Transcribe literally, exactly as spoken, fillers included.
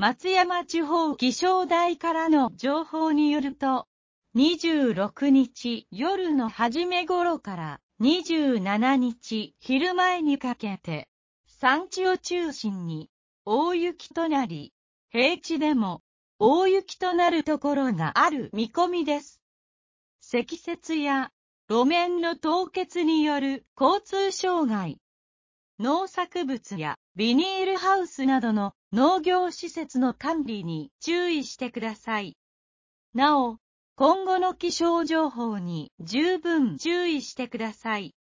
松山地方気象台からの情報によると、にじゅうろくにち夜の初め頃からにじゅうしちにち昼前にかけて、山地を中心に大雪となり、平地でも大雪となるところがある見込みです。積雪や路面の凍結による交通障害、農作物やビニールハウスなどの農業施設の管理に注意してください。なお、今後の気象情報に十分注意してください。